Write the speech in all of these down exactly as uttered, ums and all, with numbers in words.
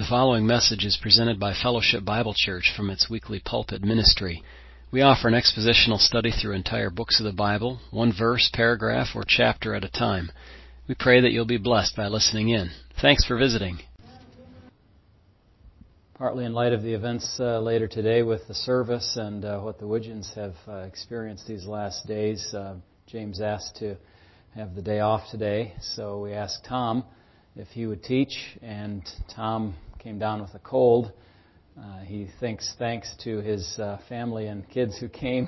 The following message is presented by Fellowship Bible Church from its weekly pulpit ministry. We offer an expositional study through entire books of the Bible, one verse, paragraph, or chapter at a time. We pray that you'll be blessed by listening in. Thanks for visiting. Partly in light of the events uh, later today with the service and uh, what the Widgeons have uh, experienced these last days, uh, James asked to have the day off today, so we asked Tom if he would teach, and Tom came down with a cold. Uh, he thinks thanks to his uh, family and kids who came.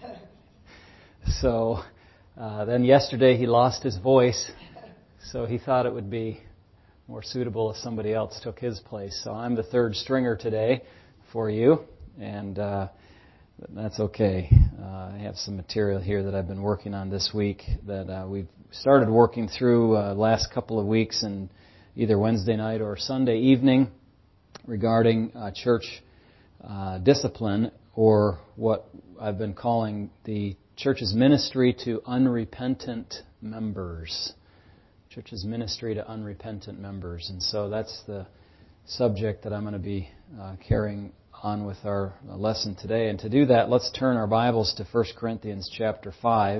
So uh, then yesterday he lost his voice, so he thought it would be more suitable if somebody else took his place. So I'm the third stringer today for you, and uh, that's okay. Uh, I have some material here that I've been working on this week that uh, we've started working through uh, last couple of weeks, and either Wednesday night or Sunday evening, regarding uh, church uh, discipline, or what I've been calling the church's ministry to unrepentant members. Church's ministry to unrepentant members. And so that's the subject that I'm going to be uh, carrying on with our lesson today. And to do that, let's turn our Bibles to First Corinthians chapter five.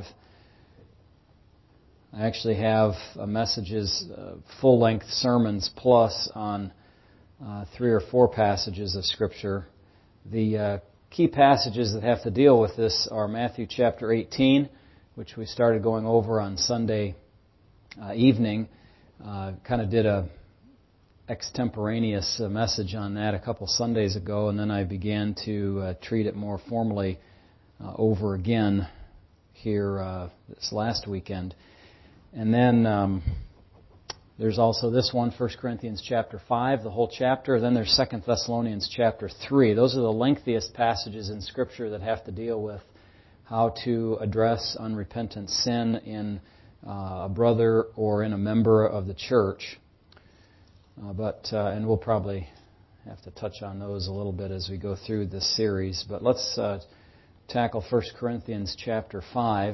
I actually have uh, messages, uh, full-length sermons plus on uh, three or four passages of Scripture. The uh, key passages that have to deal with this are Matthew chapter eighteen, which we started going over on Sunday uh, evening. Uh, kind of did a extemporaneous uh, message on that a couple Sundays ago, and then I began to uh, treat it more formally uh, over again here uh, this last weekend. And then um, there's also this one, First Corinthians chapter five, the whole chapter. Then there's Second Thessalonians chapter three. Those are the lengthiest passages in Scripture that have to deal with how to address unrepentant sin in uh, a brother or in a member of the church. Uh, but uh, and we'll probably have to touch on those a little bit as we go through this series. But let's uh, tackle First Corinthians chapter five.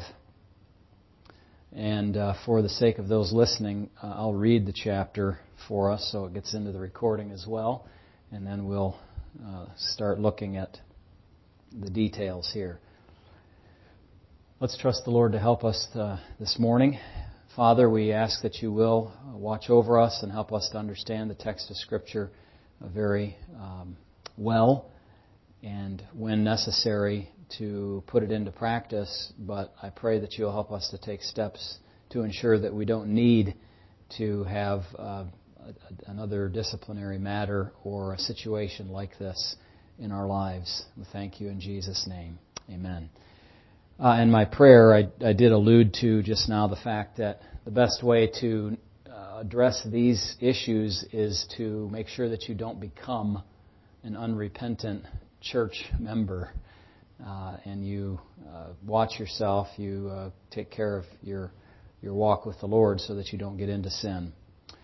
And uh, for the sake of those listening, uh, I'll read the chapter for us so it gets into the recording as well. And then we'll uh, start looking at the details here. Let's trust the Lord to help us uh, this morning. Father, we ask that you will watch over us and help us to understand the text of Scripture uh, very um, well, and when necessary, to put it into practice, but I pray that you'll help us to take steps to ensure that we don't need to have uh, another disciplinary matter or a situation like this in our lives. We thank you in Jesus' name. Amen. Uh, and my prayer, I, I did allude to just now the fact that the best way to uh, address these issues is to make sure that you don't become an unrepentant church member. Uh, and you uh, watch yourself, you uh, take care of your your walk with the Lord so that you don't get into sin.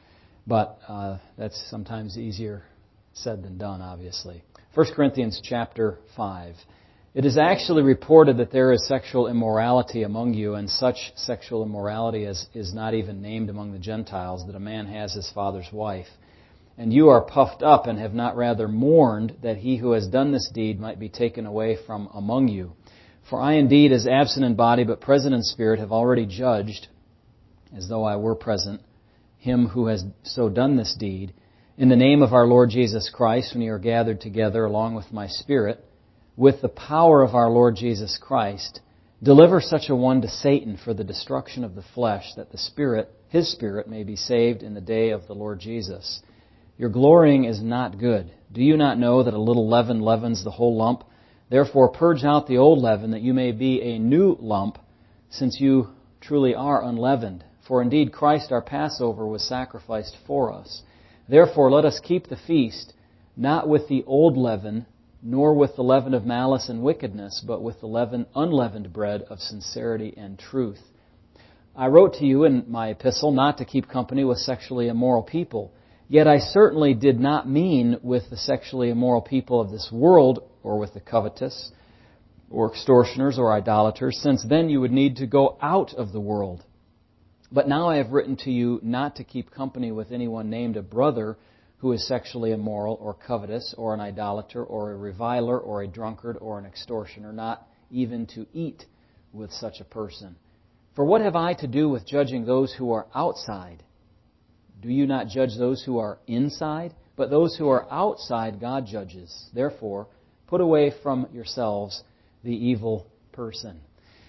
But uh, that's sometimes easier said than done, obviously. First Corinthians chapter five. It is actually reported that there is sexual immorality among you, and such sexual immorality as is not even named among the Gentiles, that a man has his father's wife. And you are puffed up and have not rather mourned that he who has done this deed might be taken away from among you. For I indeed, as absent in body but present in spirit, have already judged, as though I were present, him who has so done this deed, in the name of our Lord Jesus Christ, when you are gathered together along with my spirit, with the power of our Lord Jesus Christ, deliver such a one to Satan for the destruction of the flesh, that the spirit, his spirit, may be saved in the day of the Lord Jesus. Your glorying is not good. Do you not know that a little leaven leavens the whole lump? Therefore purge out the old leaven, that you may be a new lump, since you truly are unleavened. For indeed Christ our Passover was sacrificed for us. Therefore let us keep the feast, not with the old leaven, nor with the leaven of malice and wickedness, but with the leaven, unleavened bread of sincerity and truth. I wrote to you in my epistle not to keep company with sexually immoral people. Yet I certainly did not mean with the sexually immoral people of this world, or with the covetous, or extortioners, or idolaters, since then you would need to go out of the world. But now I have written to you not to keep company with anyone named a brother who is sexually immoral or covetous or an idolater or a reviler or a drunkard or an extortioner, not even to eat with such a person. For what have I to do with judging those who are outside? Do you not judge those who are inside? But those who are outside God judges. Therefore, put away from yourselves the evil person.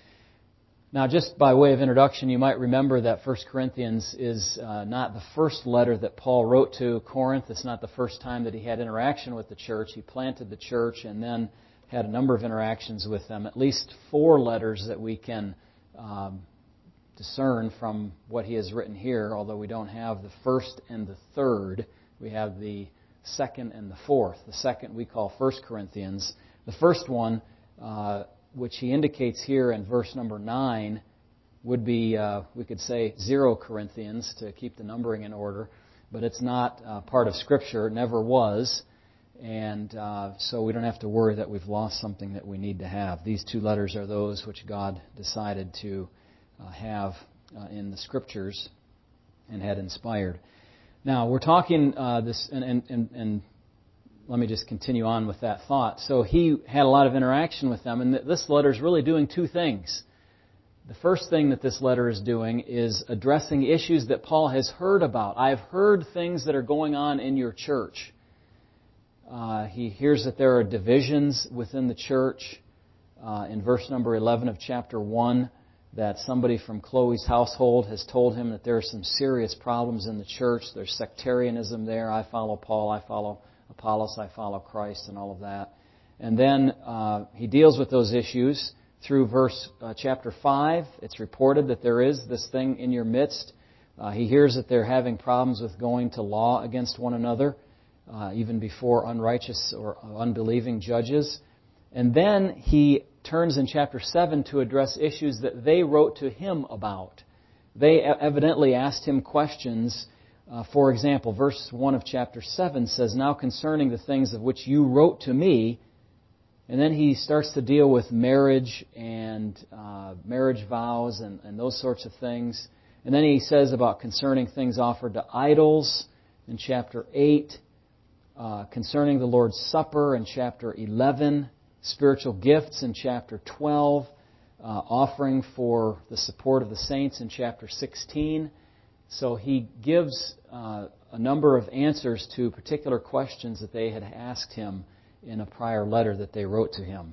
Now, just by way of introduction, you might remember that First Corinthians is uh, not the first letter that Paul wrote to Corinth. It's not the first time that he had interaction with the church. He planted the church and then had a number of interactions with them. At least four letters that we can um, discern from what he has written here, although we don't have the first and the third. We have the second and the fourth. The second we call First Corinthians. The first one, uh, which he indicates here in verse number nine, would be, uh, we could say, zero Corinthians to keep the numbering in order. But it's not uh, part of Scripture. It never was. And uh, so we don't have to worry that we've lost something that we need to have. These two letters are those which God decided to uh, have uh, in the Scriptures and had inspired. Now, we're talking uh, this, and, and, and, and let me just continue on with that thought. So he had a lot of interaction with them, and this letter is really doing two things. The first thing that this letter is doing is addressing issues that Paul has heard about. I've heard things that are going on in your church. Uh, he hears that there are divisions within the church. Uh, in verse number eleven of chapter one, that somebody from Chloe's household has told him that there are some serious problems in the church. There's sectarianism there. I follow Paul, I follow Apollos, I follow Christ, and all of that. And then uh, he deals with those issues through verse uh, chapter five. It's reported that there is this thing in your midst. Uh, he hears that they're having problems with going to law against one another, uh, even before unrighteous or unbelieving judges. And then he turns in chapter seven to address issues that they wrote to him about. They evidently asked him questions. Uh, for example, verse one of chapter seven says, "Now concerning the things of which you wrote to me," and then he starts to deal with marriage and uh, marriage vows and, and those sorts of things. And then he says about concerning things offered to idols in chapter eight, uh, concerning the Lord's Supper in chapter eleven, spiritual gifts in chapter twelve, uh, offering for the support of the saints in chapter sixteen. So he gives uh, a number of answers to particular questions that they had asked him in a prior letter that they wrote to him.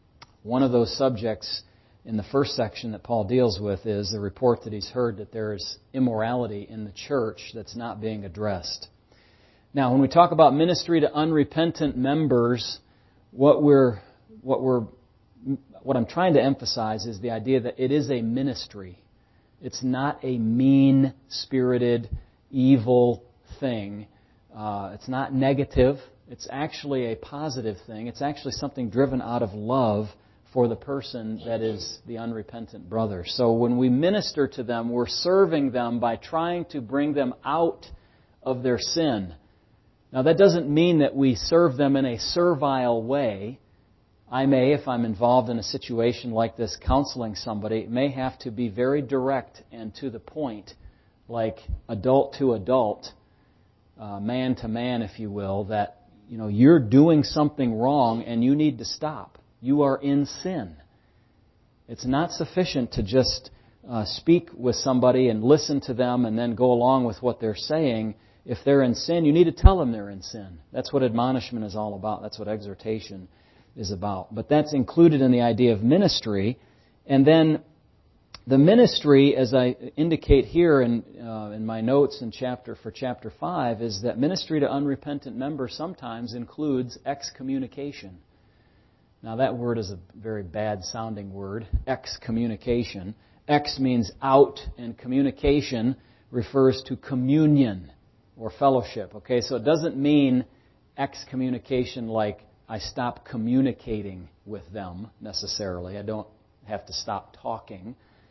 One of those subjects in the first section that Paul deals with is the report that he's heard that there is immorality in the church that's not being addressed. Now, when we talk about ministry to unrepentant members, what we're what we're what I'm trying to emphasize is the idea that it is a ministry. It's not a mean-spirited, evil thing. Uh, it's not negative. It's actually a positive thing. It's actually something driven out of love for the person that is the unrepentant brother. So when we minister to them, we're serving them by trying to bring them out of their sin. Now, that doesn't mean that we serve them in a servile way. I may, if I'm involved in a situation like this, counseling somebody, may have to be very direct and to the point, like adult to adult, uh, man to man, if you will, that, you know, you're doing something wrong and you need to stop. You are in sin. It's not sufficient to just uh, speak with somebody and listen to them and then go along with what they're saying. If they're in sin, you need to tell them they're in sin. That's what admonishment is all about. That's what exhortation is about. But that's included in the idea of ministry. And then the ministry, as I indicate here in uh, in my notes in chapter for chapter five, is that ministry to unrepentant members sometimes includes excommunication. Now that word is a very bad sounding word, excommunication. Ex means out, and communication refers to communion or fellowship. Okay, so it doesn't mean excommunication like I stop communicating with them necessarily. I don't have to stop talking.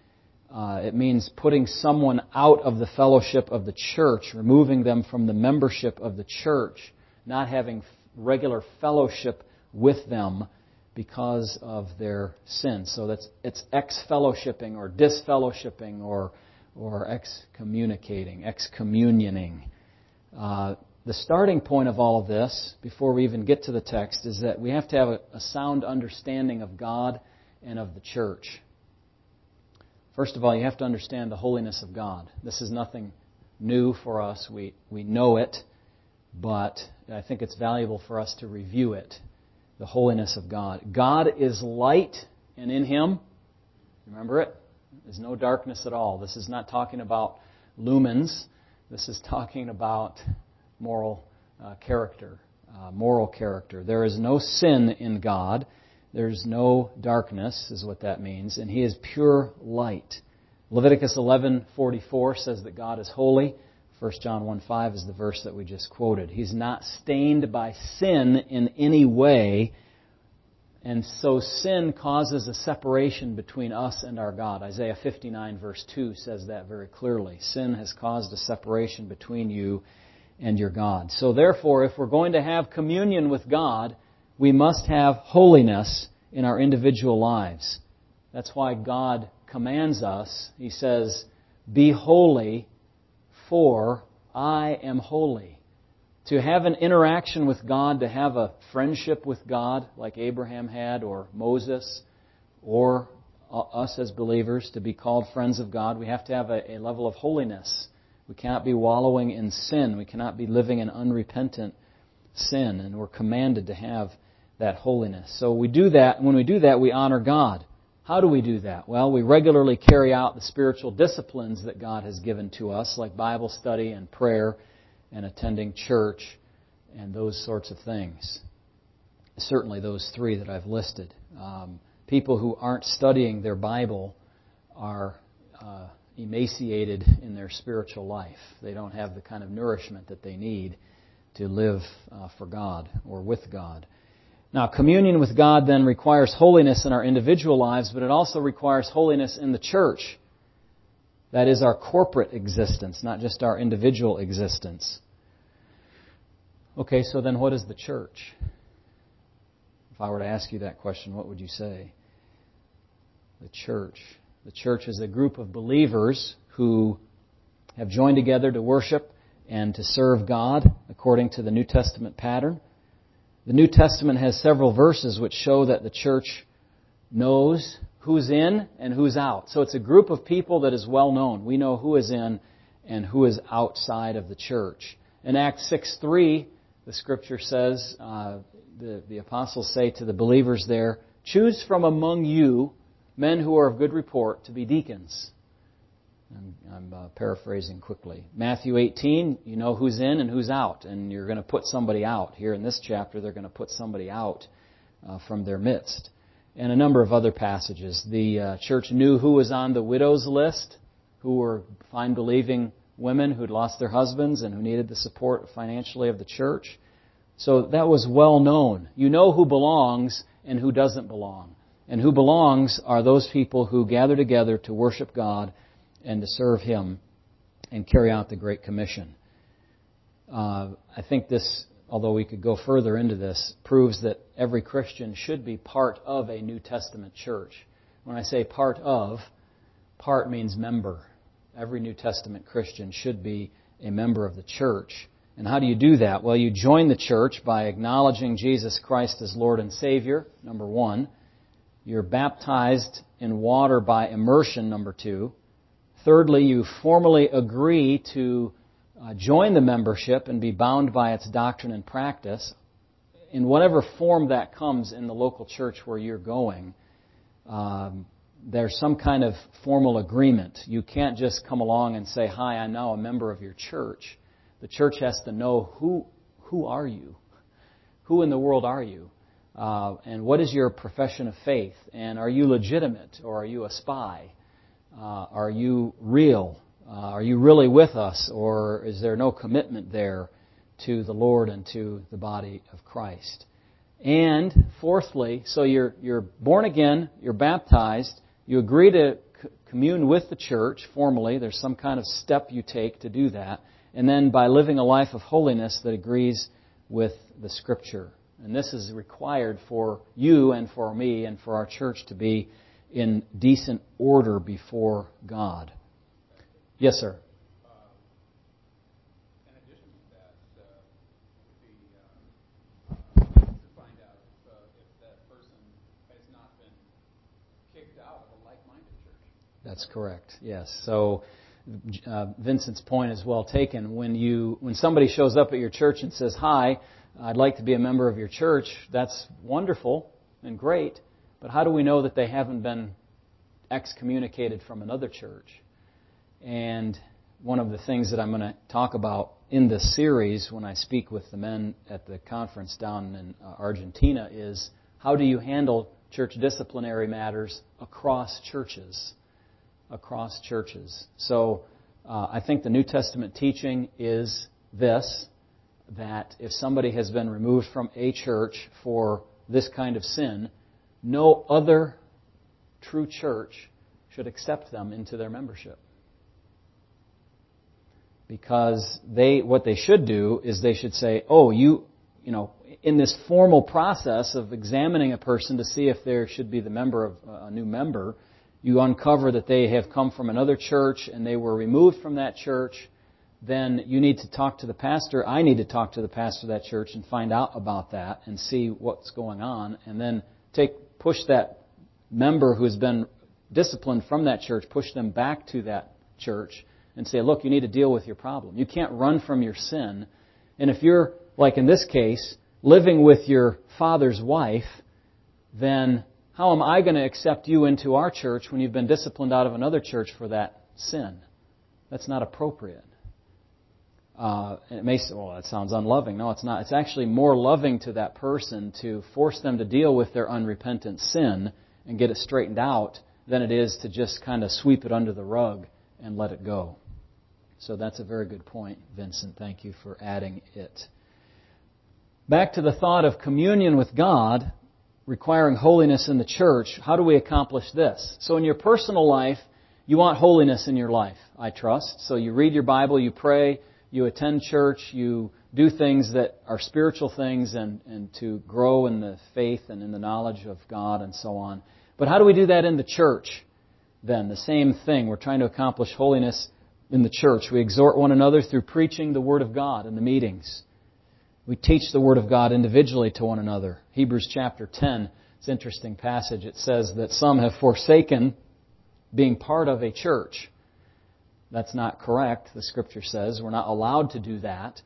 Uh, it means putting someone out of the fellowship of the church, removing them from the membership of the church, not having regular fellowship with them because of their sin. So that's it's ex-fellowshipping or disfellowshipping or or excommunicating, excommunioning. Uh, the starting point of all of this, before we even get to the text, is that we have to have a, a sound understanding of God and of the church. First of all, you have to understand the holiness of God. This is nothing new for us. We, we know it, but I think it's valuable for us to review it. The holiness of God. God is light, and in Him, remember it, there's no darkness at all. This is not talking about lumens. This is talking about moral uh, character, uh, moral character. There is no sin in God. There's no darkness, is what that means, and He is pure light. Leviticus eleven forty-four says that God is holy. First John one five is the verse that we just quoted. He's not stained by sin in any way, and so sin causes a separation between us and our God. Isaiah fifty-nine verse two says that very clearly. Sin has caused a separation between you and your God. So therefore, if we're going to have communion with God, we must have holiness in our individual lives. That's why God commands us. He says, "Be holy, for I am holy." To have an interaction with God, to have a friendship with God like Abraham had, or Moses, or us as believers, to be called friends of God, we have to have a, a level of holiness. We cannot be wallowing in sin. We cannot be living in unrepentant sin, and we're commanded to have that holiness. So we do that, and when we do that, we honor God. How do we do that? Well, we regularly carry out the spiritual disciplines that God has given to us, like Bible study and prayer and attending church and those sorts of things. Certainly those three that I've listed. Um, people who aren't studying their Bible are uh, emaciated in their spiritual life. They don't have the kind of nourishment that they need to live uh, for God or with God. Now, communion with God then requires holiness in our individual lives, but it also requires holiness in the church. That is our corporate existence, not just our individual existence. Okay, so then what is the church? If I were to ask you that question, what would you say? The church. The church is a group of believers who have joined together to worship and to serve God according to the New Testament pattern. The New Testament has several verses which show that the church knows who's in and who's out. So it's a group of people that is well known. We know who is in and who is outside of the church. In Acts six three, the Scripture says, uh, the, the apostles say to the believers there, "Choose from among you men who are of good report to be deacons." I'm, I'm uh, paraphrasing quickly. Matthew eighteen, you know who's in and who's out, and you're going to put somebody out. Here in this chapter, they're going to put somebody out uh, from their midst. And a number of other passages. The uh, church knew who was on the widow's list, who were fine believing women who'd lost their husbands and who needed the support financially of the church. So that was well known. You know who belongs and who doesn't belong. And who belongs are those people who gather together to worship God and to serve Him and carry out the Great Commission. Uh, I think this, although we could go further into this, proves that every Christian should be part of a New Testament church. When I say part of, part means member. Every New Testament Christian should be a member of the church. And how do you do that? Well, you join the church by acknowledging Jesus Christ as Lord and Savior, number one. You're baptized in water by immersion, number two. Thirdly, you formally agree to uh, join the membership and be bound by its doctrine and practice in whatever form that comes in the local church where you're going. Um, there's some kind of formal agreement. You can't just come along and say, "Hi, I'm now a member of your church." The church has to know who who are you? Who in the world are you? Uh, and what is your profession of faith? And are you legitimate or are you a spy? Uh, are you real? Uh, are you really with us, or is there no commitment there to the Lord and to the body of Christ? And fourthly, so you're you're born again, you're baptized, you agree to c- commune with the church formally. There's some kind of step you take to do that, and then by living a life of holiness that agrees with the Scripture. And this is required for you and for me and for our church to be in decent order before God. Yes, sir. Uh, in addition to that, uh, That's correct. Yes. So uh, Vincent's point is well taken. When you when somebody shows up at your church and says, "Hi, I'd like to be a member of your church," that's wonderful and great. But how do we know that they haven't been excommunicated from another church? And one of the things that I'm going to talk about in this series when I speak with the men at the conference down in uh, Argentina is how do you handle church disciplinary matters across churches? Across churches. So uh, I think the New Testament teaching is this, that if somebody has been removed from a church for this kind of sin, no other true church should accept them into their membership. Because they, what they should do is they should say, oh, you, you know, in this formal process of examining a person to see if there should be the member of a new member, you uncover that they have come from another church and they were removed from that church, then you need to talk to the pastor. I need to talk to the pastor of that church and find out about that and see what's going on, and then take push that member who's been disciplined from that church, push them back to that church and say, look, you need to deal with your problem. You can't run from your sin. And if you're, like in this case, living with your father's wife, then how am I going to accept you into our church when you've been disciplined out of another church for that sin? That's not appropriate. Uh, it may say, well, that sounds unloving. No, it's not. It's actually more loving to that person to force them to deal with their unrepentant sin and get it straightened out than it is to just kind of sweep it under the rug and let it go. So that's a very good point, Vincent. Thank you for adding it. Back to the thought of communion with God requiring holiness in the church. How do we accomplish this? So in your personal life, you want holiness in your life, I trust. So you read your Bible, you pray, you attend church, you do things that are spiritual things and, and to grow in the faith and in the knowledge of God and so on. But how do we do that in the church then? The same thing. We're trying to accomplish holiness in the church. We exhort one another through preaching the Word of God in the meetings. We teach the Word of God individually to one another. Hebrews chapter ten, it's an interesting passage. It says that some have forsaken being part of a church. That's not correct, the Scripture says. We're not allowed to do that,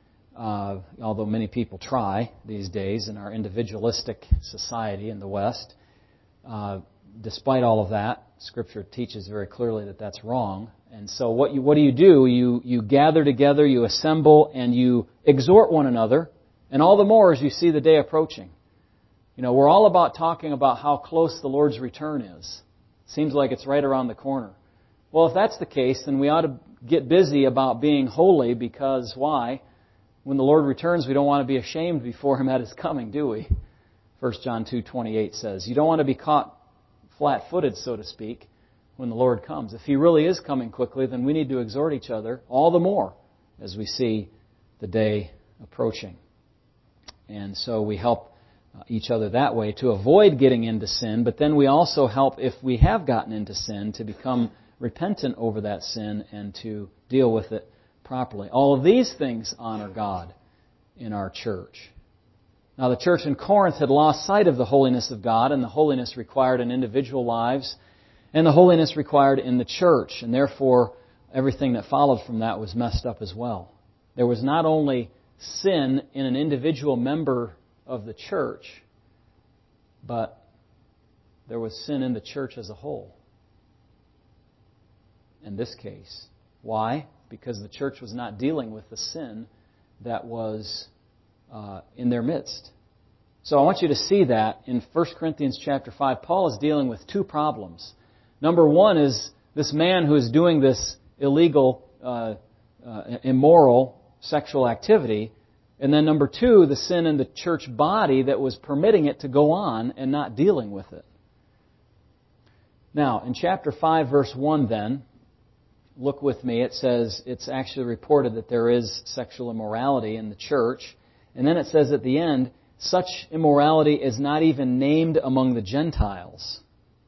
uh, although many people try these days in our individualistic society in the West. Uh, despite all of that, Scripture teaches very clearly that that's wrong. And so what you what do you do? You you gather together, you assemble, and you exhort one another, and all the more as you see the day approaching. You know, we're all about talking about how close the Lord's return is. Seems like it's right around the corner. Well, if that's the case, then we ought to get busy about being holy, because why? When the Lord returns, we don't want to be ashamed before Him at His coming, do we? First John two twenty-eight says, you don't want to be caught flat-footed, so to speak, when the Lord comes. If He really is coming quickly, then we need to exhort each other all the more as we see the day approaching. And so we help each other that way to avoid getting into sin, but then we also help, if we have gotten into sin, to become repentant over that sin and to deal with it properly. All of these things honor God in our church. Now, the church in Corinth had lost sight of the holiness of God and the holiness required in individual lives and the holiness required in the church, and therefore everything that followed from that was messed up as well. There was not only sin in an individual member of the church, but there was sin in the church as a whole. In this case. Why? Because the church was not dealing with the sin that was uh, in their midst. So I want you to see that in First Corinthians chapter five, Paul is dealing with two problems. Number one is this man who is doing this illegal, uh, uh, immoral sexual activity. And then number two, the sin in the church body that was permitting it to go on and not dealing with it. Now, in chapter five, verse one then, look with me, it says, it's actually reported that there is sexual immorality in the church. And then it says at the end, such immorality is not even named among the Gentiles.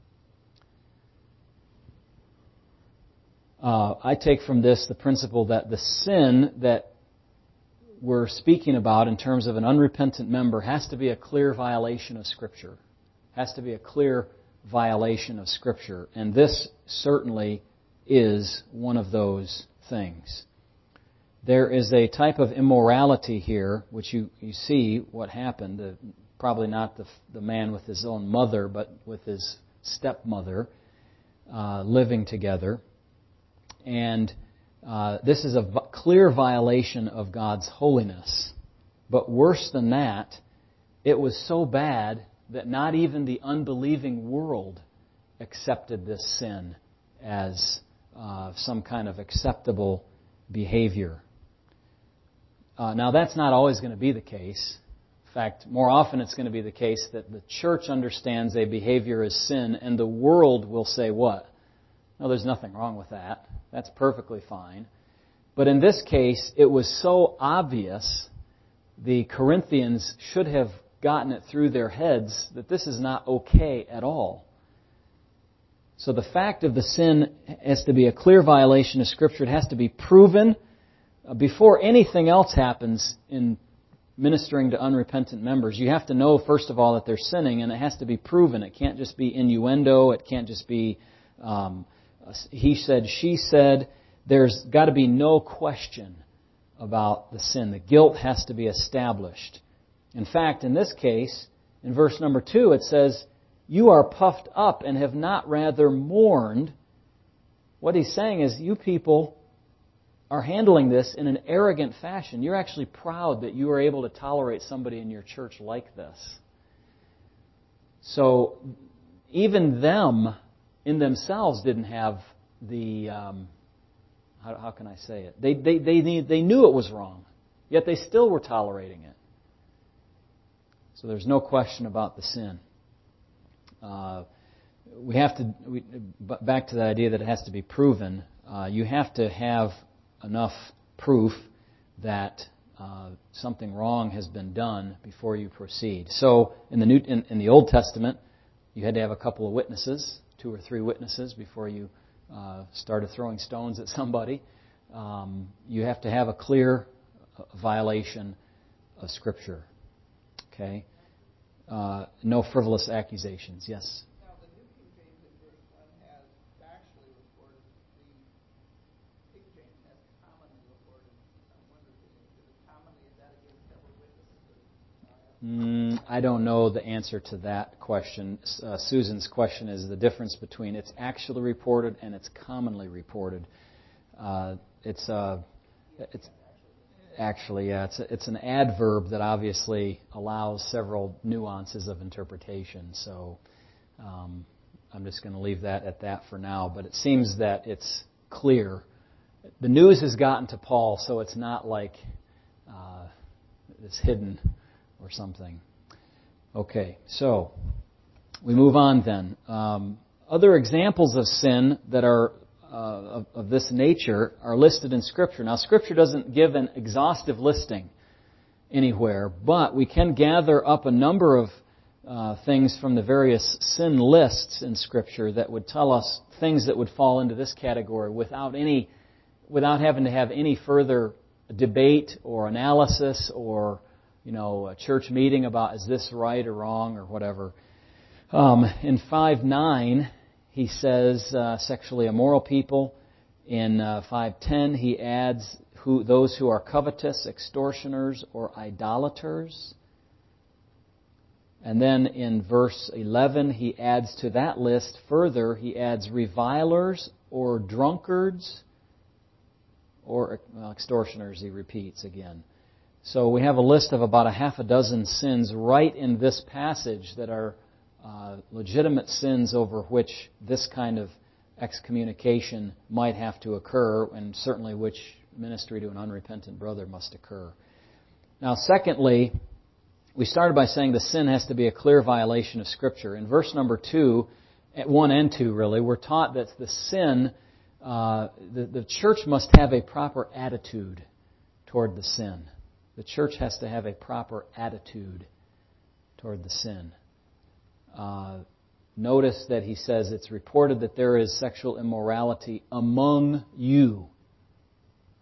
Uh, I take from this the principle that the sin that we're speaking about in terms of an unrepentant member has to be a clear violation of Scripture. Has to be a clear violation of Scripture. And this certainly is one of those things. There is a type of immorality here, which you, you see what happened. Uh, probably not the, the man with his own mother, but with his stepmother uh, living together. And uh, this is a v- clear violation of God's holiness. But worse than that, it was so bad that not even the unbelieving world accepted this sin as uh, some kind of acceptable behavior. Uh, now, that's not always going to be the case. In fact, more often it's going to be the case that the church understands a behavior as sin, and the world will say what? No, there's nothing wrong with that. That's perfectly fine. But in this case, it was so obvious, the Corinthians should have gotten it through their heads that this is not okay at all. So the fact of the sin has to be a clear violation of Scripture. It has to be proven before anything else happens in ministering to unrepentant members. You have to know, first of all, that they're sinning, and it has to be proven. It can't just be innuendo. It can't just be um, he said, she said. There's got to be no question about the sin. The guilt has to be established. In fact, in this case, in verse number two, it says, you are puffed up and have not rather mourned. What he's saying is, you people are handling this in an arrogant fashion. You're actually proud that you are able to tolerate somebody in your church like this. So, even them, in themselves, didn't have the, um, how, how can I say it? They, they, they, they knew it was wrong, yet they still were tolerating it. So there's no question about the sin. Uh, we have to, we, back to the idea that it has to be proven, uh, you have to have enough proof that uh, something wrong has been done before you proceed. So in the New, in, in the Old Testament, you had to have a couple of witnesses, two or three witnesses, before you uh, started throwing stones at somebody. Um, you have to have a clear violation of Scripture. Okay? Uh, no frivolous accusations. Yes? Now, the New King James in verse one has factually reported, the King James has commonly reported. I'm wondering, is it commonly, is that against several witnesses? Mm, I don't know the answer to that question. Uh, Susan's question is the difference between it's actually reported and it's commonly reported. Uh, it's uh, it's actually yeah, it's a, it's an adverb that obviously allows several nuances of interpretation. So um, I'm just going to leave that at that for now. But it seems that it's clear. The news has gotten to Paul, so it's not like uh, it's hidden or something. Okay, so we move on then. Um, other examples of sin that are uh, of, of this nature are listed in Scripture. Now, Scripture doesn't give an exhaustive listing anywhere, but we can gather up a number of uh, things from the various sin lists in Scripture that would tell us things that would fall into this category without any, without having to have any further debate or analysis or you know, a church meeting about is this right or wrong or whatever. Um, in five nine, he says uh, sexually immoral people. In uh, five ten, he adds who those who are covetous, extortioners, or idolaters. And then in verse eleven, he adds to that list further, he adds revilers or drunkards or well, extortioners, he repeats again. So we have a list of about a half a dozen sins right in this passage that are uh, legitimate sins over which this kind of excommunication might have to occur, and certainly which ministry to an unrepentant brother must occur. Now, secondly, we started by saying the sin has to be a clear violation of Scripture. In verse number two, at one and two really, we're taught that the sin, uh, the, the church must have a proper attitude toward the sin. The church has to have a proper attitude toward the sin. Uh, notice that he says it's reported that there is sexual immorality among you.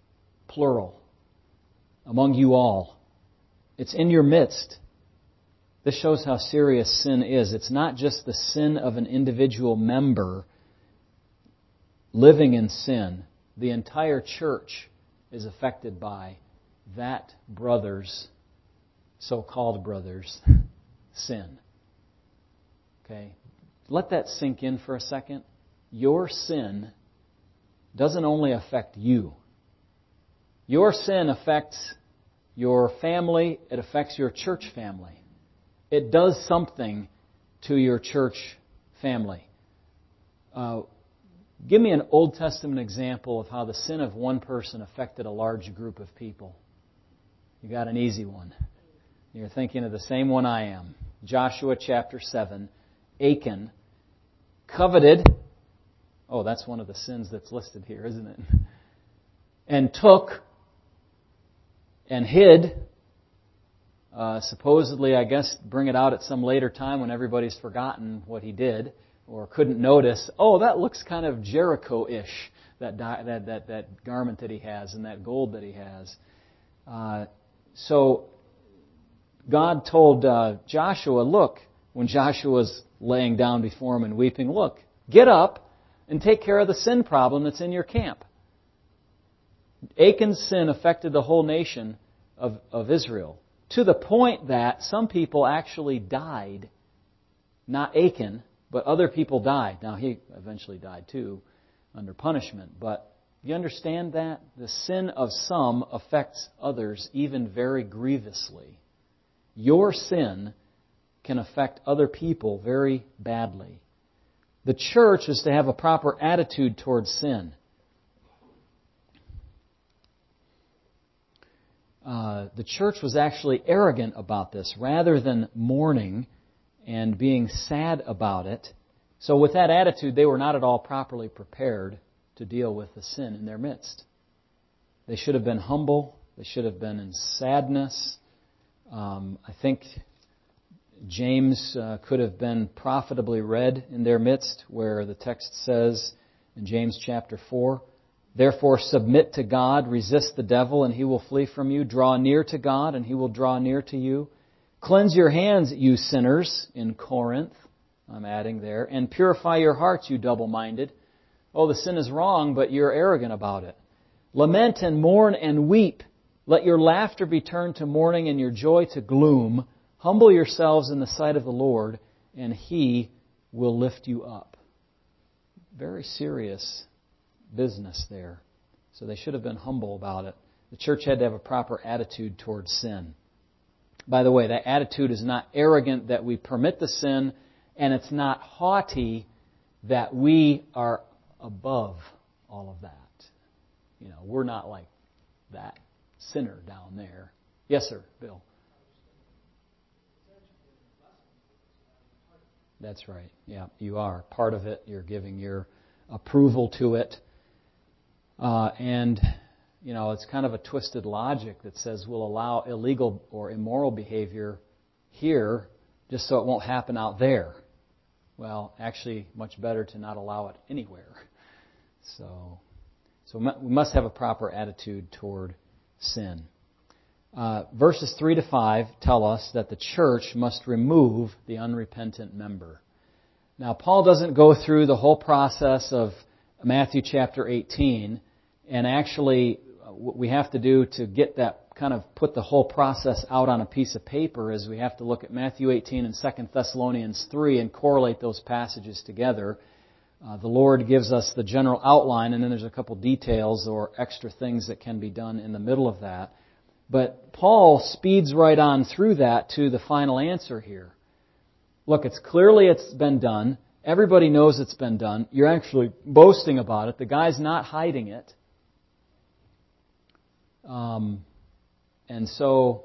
Plural. Among you all. It's in your midst. This shows how serious sin is. It's not just the sin of an individual member living in sin. The entire church is affected by that brother's, so-called brother's, sin. Okay? Let that sink in for a second. Your sin doesn't only affect you. Your sin affects your family. It affects your church family. It does something to your church family. Uh, give me an Old Testament example of how the sin of one person affected a large group of people. You got an easy one. You're thinking of the same one I am. Joshua chapter seven. Achan coveted. Oh, that's one of the sins that's listed here, isn't it? And took and hid. Uh, supposedly, I guess, bring it out at some later time when everybody's forgotten what he did or couldn't notice. Oh, that looks kind of Jericho-ish, that that that, that garment that he has and that gold that he has. Uh, so God told uh, Joshua, look, when Joshua was laying down before him and weeping, look, get up and take care of the sin problem that's in your camp. Achan's sin affected the whole nation of, of Israel, to the point that some people actually died. Not Achan, but other people died. Now, he eventually died too, under punishment. But you understand that? The sin of some affects others even very grievously. Your sin can affect other people very badly. The church is to have a proper attitude towards sin. Uh, the church was actually arrogant about this rather than mourning and being sad about it. So with that attitude, they were not at all properly prepared to deal with the sin in their midst. They should have been humble. They should have been in sadness. Um, I think James uh, could have been profitably read in their midst, where the text says in James chapter four, therefore submit to God, resist the devil, and he will flee from you. Draw near to God, and he will draw near to you. Cleanse your hands, you sinners, in Corinth, I'm adding there, and purify your hearts, you double-minded. Oh, the sin is wrong, but you're arrogant about it. Lament and mourn and weep. Let your laughter be turned to mourning and your joy to gloom. Humble yourselves in the sight of the Lord, and He will lift you up. Very serious business there. So they should have been humble about it. The church had to have a proper attitude towards sin. By the way, that attitude is not arrogant that we permit the sin, and it's not haughty that we are above all of that. You know, we're not like that sinner down there. Yes, sir, Bill. That's right. Yeah, you are. Part of it, you're giving your approval to it. Uh, and, you know, it's kind of a twisted logic that says we'll allow illegal or immoral behavior here just so it won't happen out there. Well, actually, much better to not allow it anywhere. So, so we must have a proper attitude toward sin. Uh, verses three to five tell us that the church must remove the unrepentant member. Now, Paul doesn't go through the whole process of Matthew chapter eighteen, and actually what we have to do to get that kind of put the whole process out on a piece of paper is we have to look at Matthew eighteen and Second Thessalonians three and correlate those passages together. Uh, the Lord gives us the general outline, and then there's a couple details or extra things that can be done in the middle of that. But Paul speeds right on through that to the final answer here. Look, it's clearly it's been done. Everybody knows it's been done. You're actually boasting about it. The guy's not hiding it. Um, and so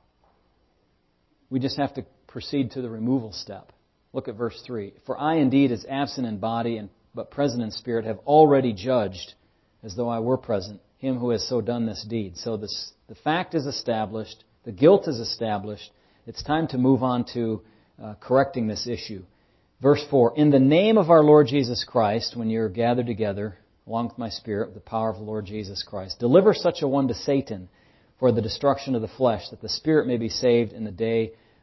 we just have to proceed to the removal step. Look at verse three. For I indeed, as absent in body and but present in spirit, have already judged, as though I were present, him who has so done this deed. So this, the fact is established. The guilt is established. It's time to move on to uh, correcting this issue. Verse four. In the name of our Lord Jesus Christ, when you're gathered together, along with my spirit, with the power of the Lord Jesus Christ, deliver such a one to Satan for the destruction of the flesh, that the spirit may be saved in the day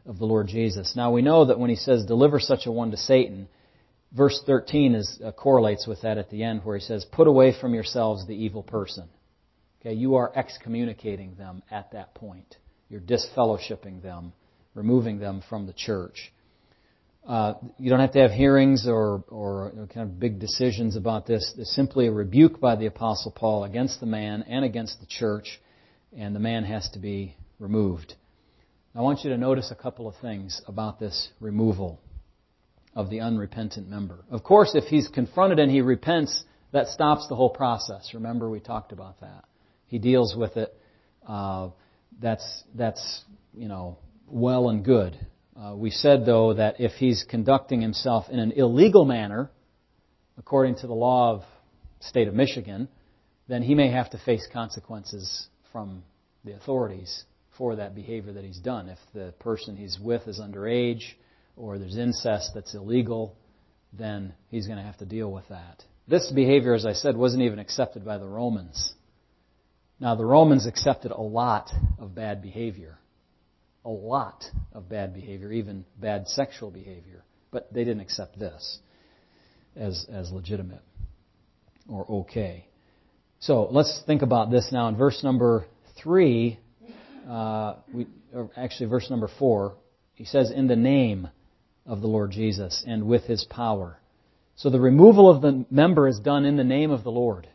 of the Lord Jesus. Now we know that when he says, deliver such a one to Satan, verse thirteen is, uh, correlates with that at the end where he says, put away from yourselves the evil person. Okay, you are excommunicating them at that point. You're disfellowshipping them, removing them from the church. Uh, you don't have to have hearings or, or kind of big decisions about this. It's simply a rebuke by the Apostle Paul against the man and against the church, and the man has to be removed. I want you to notice a couple of things about this removal of the unrepentant member. Of course, if he's confronted and he repents, that stops the whole process. Remember, we talked about that. He deals with it. Uh, that's, that's, you know, well and good. Uh, we said, though, that if he's conducting himself in an illegal manner, according to the law of the state of Michigan, then he may have to face consequences from the authorities for that behavior that he's done. If the person he's with is underage or there's incest that's illegal, then he's going to have to deal with that. This behavior, as I said, wasn't even accepted by the Romans. Now, the Romans accepted a lot of bad behavior. A lot of bad behavior, even bad sexual behavior. But they didn't accept this as, as legitimate or okay. So let's think about this now. In verse number three, uh, we, or actually verse number four, he says, in the name of the Lord Jesus and with His power. So the removal of the member is done in the name of the Lord.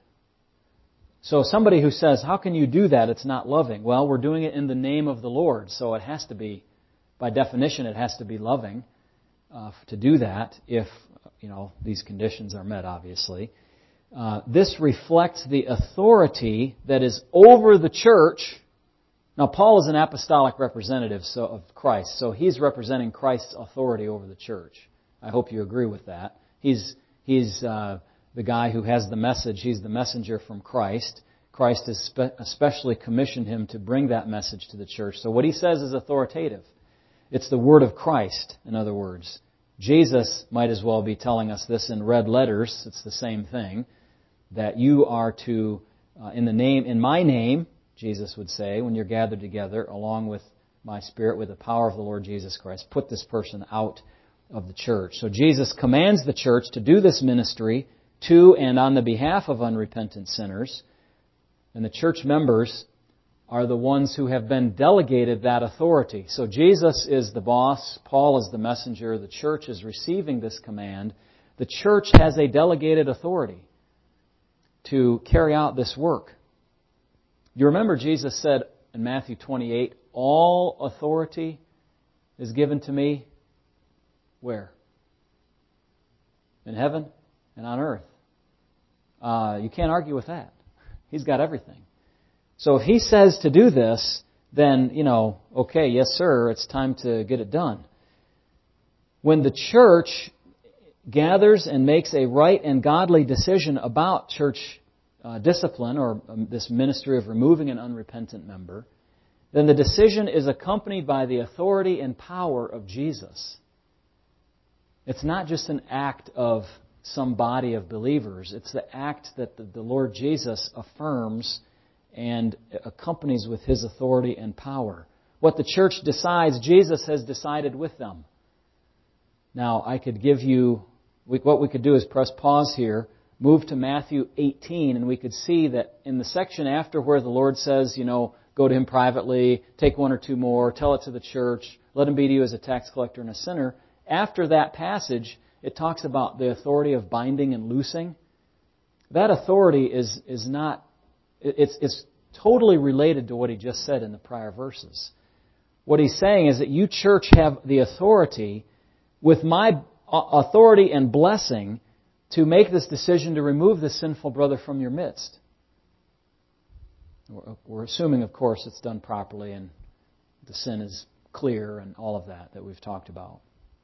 So somebody who says, how can you do that? It's not loving. Well, we're doing it in the name of the Lord. So it has to be, by definition, it has to be loving uh, to do that if, you know, these conditions are met, obviously. Uh, this reflects the authority that is over the church. Now, Paul is an apostolic representative so, of Christ, so he's representing Christ's authority over the church. I hope you agree with that. He's, he's, uh, the guy who has the message. He's the messenger from Christ. Christ has spe- especially commissioned him to bring that message to the church. So what he says is authoritative. It's the word of Christ, in other words. Jesus might as well be telling us this in red letters. It's the same thing. That you are to, uh, in the name, in my name, Jesus would say, when you're gathered together, along with my Spirit, with the power of the Lord Jesus Christ, put this person out of the church. So Jesus commands the church to do this ministry to and on the behalf of unrepentant sinners. And the church members are the ones who have been delegated that authority. So Jesus is the boss, Paul is the messenger, the church is receiving this command. The church has a delegated authority to carry out this work. You remember Jesus said in Matthew twenty-eight, all authority is given to me. Where? In heaven and on earth. Uh, you can't argue with that. He's got everything. So if He says to do this, then, you know, okay, yes, sir, it's time to get it done. When the church gathers and makes a right and godly decision about church uh, discipline or um, this ministry of removing an unrepentant member, then the decision is accompanied by the authority and power of Jesus. It's not just an act of some body of believers. It's the act that the, the Lord Jesus affirms and accompanies with His authority and power. What the church decides, Jesus has decided with them. Now, I could give you, we, what we could do is press pause here, move to Matthew eighteen, and we could see that in the section after where the Lord says, you know, go to Him privately, take one or two more, tell it to the church, let Him be to you as a tax collector and a sinner. After that passage, it talks about the authority of binding and loosing. That authority is, is not, it's, it's totally related to what he just said in the prior verses. What he's saying is that you, church, have the authority, with my authority and blessing, to make this decision to remove the sinful brother from your midst. We're assuming, of course, it's done properly and the sin is clear and all of that that we've talked about.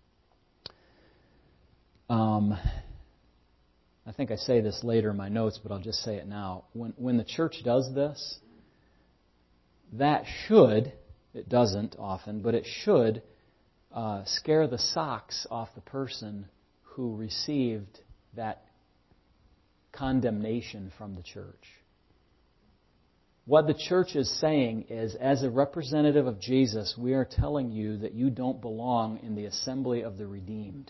Um, I think I say this later in my notes, but I'll just say it now. When, when the church does this, that should, it doesn't often, but it should uh, scare the socks off the person who received that condemnation from the church. What the church is saying is, as a representative of Jesus, we are telling you that you don't belong in the assembly of the redeemed.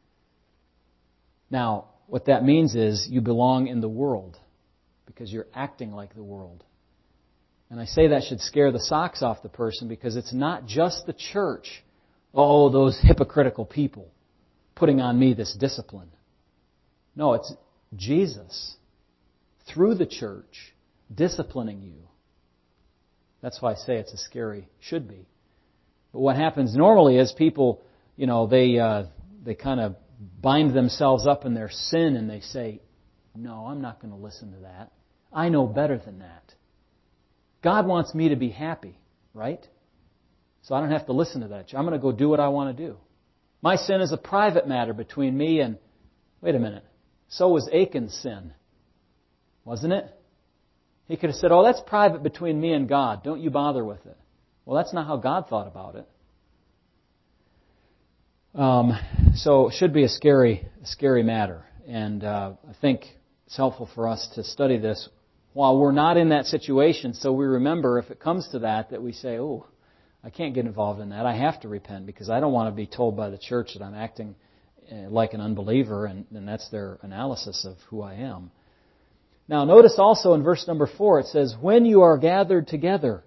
Now, what that means is you belong in the world because you're acting like the world. And I say that should scare the socks off the person because it's not just the church, oh, those hypocritical people putting on me this discipline. No, it's Jesus through the church disciplining you. That's why I say it's a scary, should be. But what happens normally is people, you know, they uh, they kind of bind themselves up in their sin and they say, no, I'm not going to listen to that. I know better than that. God wants me to be happy, right? So I don't have to listen to that. I'm going to go do what I want to do. My sin is a private matter between me and, wait a minute, so was Achan's sin, wasn't it? He could have said, oh, that's private between me and God. Don't you bother with it. Well, that's not how God thought about it. Um, so it should be a scary, scary matter. And uh, I think it's helpful for us to study this while we're not in that situation, so we remember if it comes to that, that we say, oh, I can't get involved in that. I have to repent because I don't want to be told by the church that I'm acting like an unbeliever, and, and that's their analysis of who I am. Now, notice also in verse number four, it says, when you are gathered together,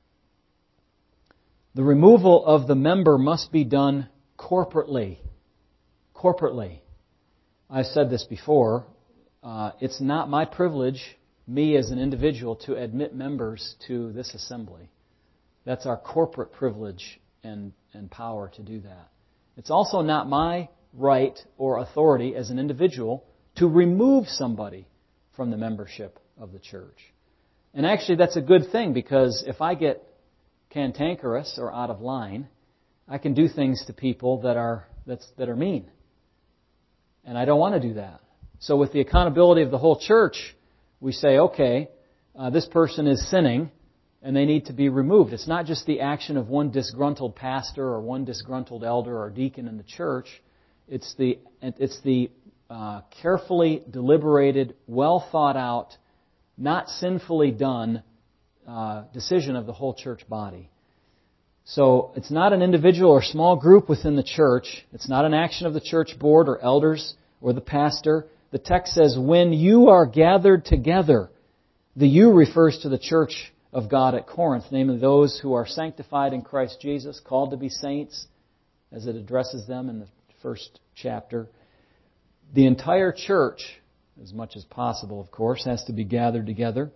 the removal of the member must be done corporately. Corporately. I've said this before. Uh, it's not my privilege, me as an individual, to admit members to this assembly. That's our corporate privilege and, and power to do that. It's also not my right or authority as an individual to remove somebody from the membership of the church. And actually that's a good thing, because if I get cantankerous or out of line, I can do things to people that are that's, that are mean. And I don't want to do that. So with the accountability of the whole church, we say, okay, uh, this person is sinning and they need to be removed. It's not just the action of one disgruntled pastor or one disgruntled elder or deacon in the church. It's the it's the uh, carefully deliberated, well thought out, not sinfully done uh, decision of the whole church body. So it's not an individual or small group within the church. It's not an action of the church board or elders or the pastor. The text says, when you are gathered together. The you refers to the church of God at Corinth, namely those who are sanctified in Christ Jesus, called to be saints, as it addresses them in the first chapter. The entire church, as much as possible, of course, has to be gathered together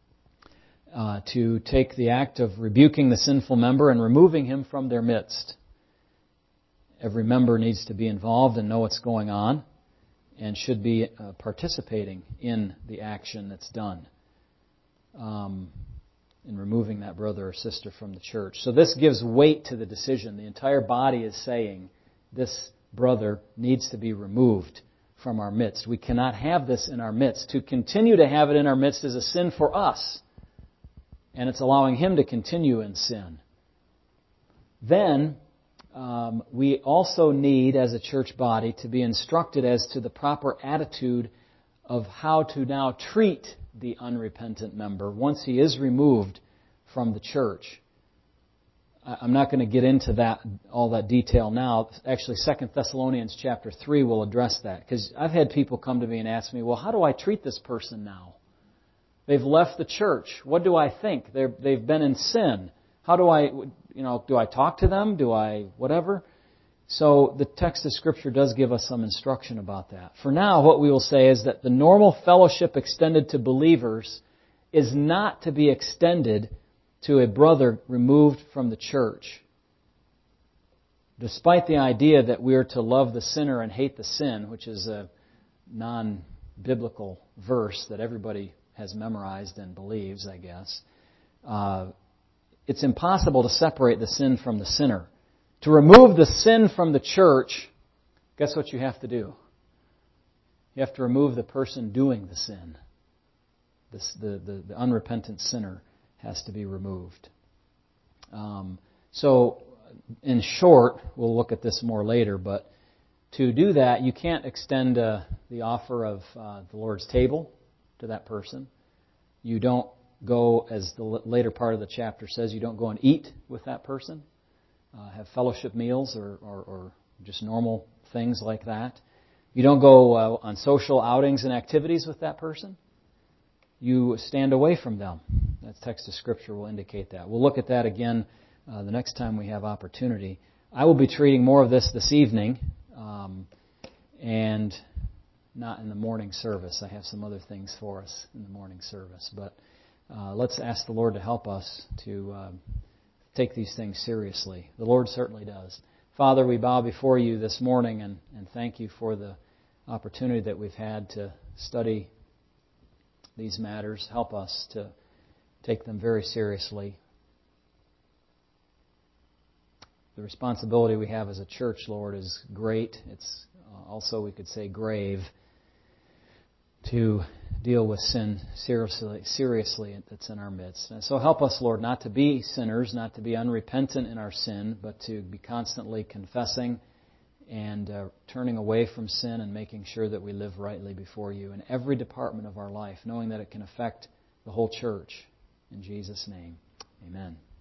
uh, to take the act of rebuking the sinful member and removing him from their midst. Every member needs to be involved and know what's going on, and should be uh, participating in the action that's done um, in removing that brother or sister from the church. So this gives weight to the decision. The entire body is saying this brother needs to be removed from our midst. We cannot have this in our midst. To continue to have it in our midst is a sin for us, and it's allowing him to continue in sin. Then, Um, we also need, as a church body, to be instructed as to the proper attitude of how to now treat the unrepentant member once he is removed from the church. I'm not going to get into that all that detail now. Actually, Second Thessalonians chapter three will address that, because I've had people come to me and ask me, well, how do I treat this person now? They've left the church. What do I think? They're, they've been in sin. How do I... You know, do I talk to them? Do I whatever? So the text of Scripture does give us some instruction about that. For now, what we will say is that the normal fellowship extended to believers is not to be extended to a brother removed from the church. Despite the idea that we are to love the sinner and hate the sin, which is a non-biblical verse that everybody has memorized and believes, I guess, uh, it's impossible to separate the sin from the sinner. To remove the sin from the church, guess what you have to do? You have to remove the person doing the sin. This, the, the, the unrepentant sinner has to be removed. Um, so, in short, we'll look at this more later, but to do that, you can't extend uh, the offer of uh, the Lord's table to that person. You don't go, as the later part of the chapter says, you don't go and eat with that person, uh, have fellowship meals or, or, or just normal things like that. You don't go uh, on social outings and activities with that person. You stand away from them. That text of Scripture will indicate that. We'll look at that again uh, the next time we have opportunity. I will be treating more of this this evening, um, and not in the morning service. I have some other things for us in the morning service. But uh, let's ask the Lord to help us to uh, take these things seriously. The Lord certainly does. Father, we bow before you this morning and, and thank you for the opportunity that we've had to study these matters. Help us to take them very seriously. The responsibility we have as a church, Lord, is great. It's uh, also, we could say, grave, to deal with sin seriously, seriously that's in our midst. And so help us, Lord, not to be sinners, not to be unrepentant in our sin, but to be constantly confessing and uh, turning away from sin and making sure that we live rightly before you in every department of our life, knowing that it can affect the whole church. In Jesus' name, amen.